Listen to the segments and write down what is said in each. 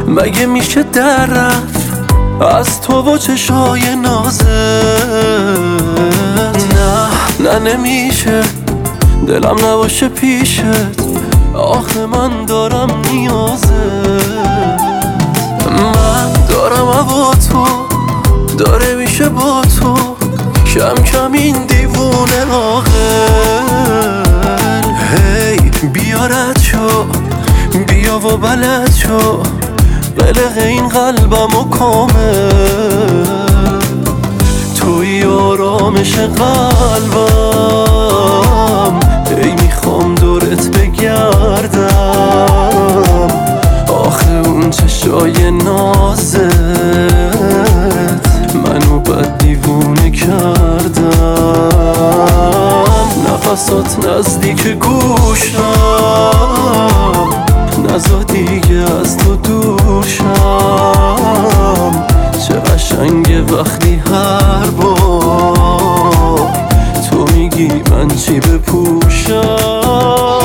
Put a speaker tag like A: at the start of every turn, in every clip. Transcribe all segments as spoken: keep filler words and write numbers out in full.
A: مگه میشه در رفت از تو و چشای نازت؟ نه نه نمیشه دلم نباشه پیشت، آخه من دارم نیازت. من دارم با تو داره میشه با تو کم کم این دیوونه عاقل. هی بیا رد شو بیا و بلد شو قلق این قلبمو کامل. توی آرامش قلبم ای میخوام دورت بگردم، آخه اون چشای نازت منو بد دیوونه کردم. نفسات نزدیک گوشم نزا دیگه از تو دور شم. چه قشنگه وقتی هر بار تو میگی من چی بپوشم.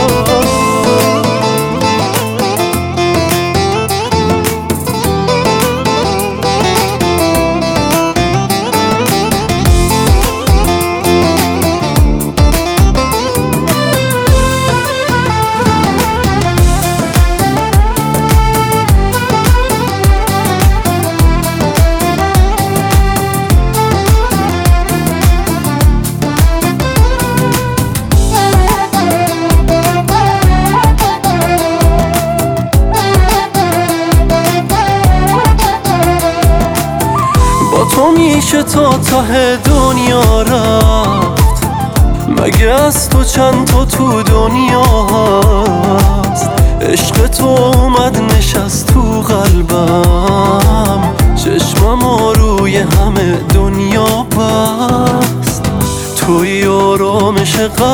A: تو میشه تا ته دنیا رفت، مگه از تو چند تا تو دنیا هست؟ عشق تو اومد نشست تو قلبم، چشمم روی همه دنیا بست. توی آرامش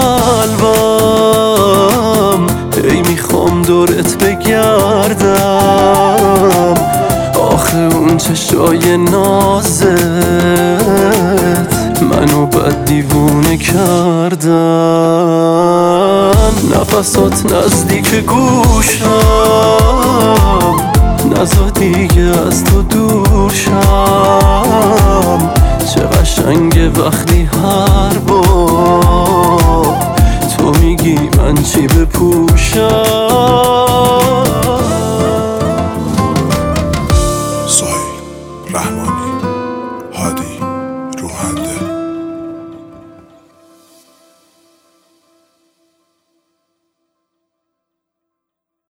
A: قلبم ای میخوام دورت بگردم، آخه اون چشای نازت منو بد دیوونه کردن. نفسات نزدیک گوشم نزا دیگه از تو دور شم. چه قشنگه وقتی هر بار تو میگی من چی بپوشم.
B: سهیل رحمانی هادی